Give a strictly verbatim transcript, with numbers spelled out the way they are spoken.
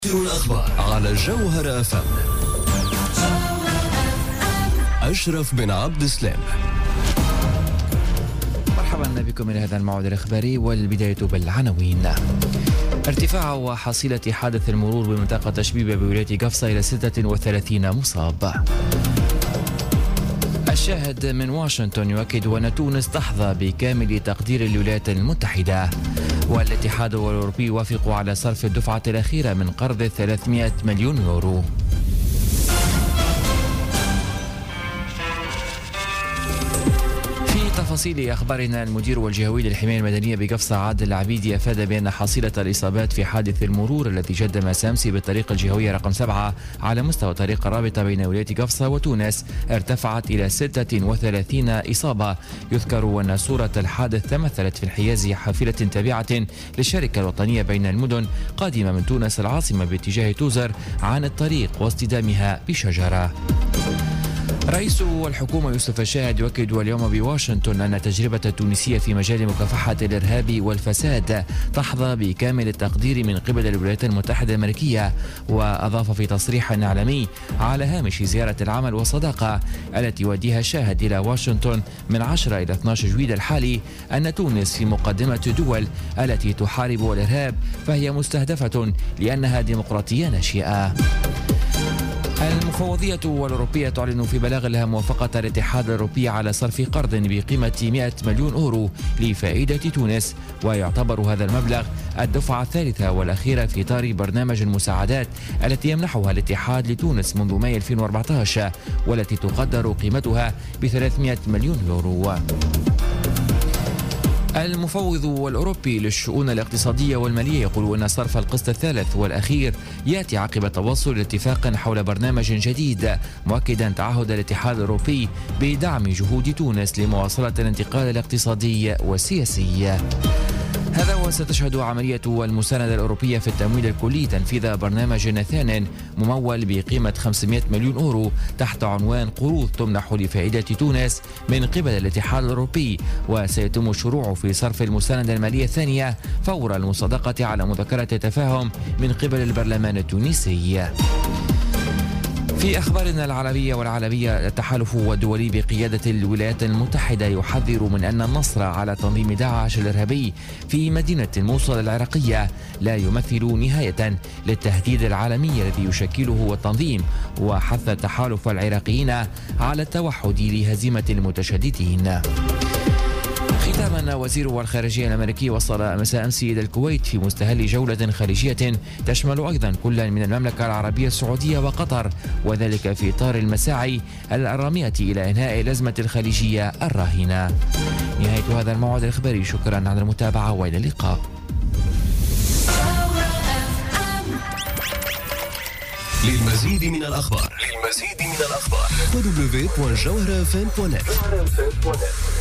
الأخبار على جوهر أف أم. أشرف بن عبد السلام. مرحبا بكم إلى هذا الموعد الإخباري، والبداية بالعناوين. ارتفاع وحصيلة حادث المرور بمنطقة شبيبة بولاية قفصة إلى ستة وثلاثين مصاب. الشاهد من واشنطن يؤكد أن تونس تحظى بكامل تقدير الولايات المتحدة، والاتحاد الأوروبي يوافق على صرف الدفعة الأخيرة من قرض ثلاثمئة مليون يورو. تفاصيل أخبارنا، المدير والجهوي للحماية المدنية بقفصة عادل العبيدي أفاد بأن حصيلة الإصابات في حادث المرور الذي جد مساء أمس بالطريق الجهوية رقم سبعة على مستوى طريق الرابطة بين ولاية قفصة وتونس ارتفعت إلى ستة وثلاثين إصابة. يذكر أن صورة الحادث تمثلت في انحياز حافلة تابعة للشركة الوطنية بين المدن قادمة من تونس العاصمة باتجاه توزر عن الطريق واصطدامها بشجرة. رئيس الحكومة يوسف الشاهد يؤكد اليوم بواشنطن أن التجربة التونسية في مجال مكافحة الإرهاب والفساد تحظى بكامل التقدير من قبل الولايات المتحدة الأمريكية. وأضاف في تصريح إعلامي على هامش زيارة العمل والصداقة التي يوديها الشاهد إلى واشنطن من عشرة إلى اثني عشر جويد الحالي أن تونس في مقدمة الدول التي تحارب الإرهاب، فهي مستهدفة لأنها ديمقراطية ناشئة. المفوضية الأوروبية تعلن في بلاغ لها موافقة الاتحاد الأوروبي على صرف قرض بقيمة مئة مليون أورو لفائدة تونس، ويعتبر هذا المبلغ الدفعة الثالثة والأخيرة في إطار برنامج المساعدات التي يمنحها الاتحاد لتونس منذ مايو ألفين وأربعة عشر، والتي تقدر قيمتها ب ثلاثمئة مليون يورو. المفوض الأوروبي للشؤون الاقتصادية والمالية يقول أن صرف القسط الثالث والأخير يأتي عقب توصل لاتفاق حول برنامج جديد، مؤكدا تعهد الاتحاد الأوروبي بدعم جهود تونس لمواصلة الانتقال الاقتصادي والسياسي. هذا وستشهد عملية المساندة الأوروبية في التمويل الكلي تنفيذ برنامج ثان ممول بقيمة خمسمئة مليون أورو تحت عنوان قروض تمنح لفائدة تونس من قبل الاتحاد الأوروبي، وسيتم الشروع في صرف المساندة المالية الثانية فور المصادقة على مذكرة تفاهم من قبل البرلمان التونسي. في أخبارنا العربية والعالمية، التحالف الدولي بقيادة الولايات المتحدة يحذر من أن النصر على تنظيم داعش الإرهابي في مدينة الموصل العراقية لا يمثل نهاية للتهديد العالمي الذي يشكله التنظيم، وحث التحالف العراقيين على التوحد لهزيمة المتشددين. ختاما، وزير الخارجية الأمريكي وصل مساء أمس إلى الكويت في مستهل جولة خارجية تشمل أيضا كل من المملكة العربية السعودية وقطر، وذلك في إطار المساعي الرامية إلى إنهاء الأزمة الخليجية الراهنة. نهاية هذا الموعد الإخباري، شكرا على المتابعة وإلى اللقاء. للمزيد من الأخبار للمزيد من الأخبار دبليو دبليو دبليو دوت جوهر اف ام دوت نت.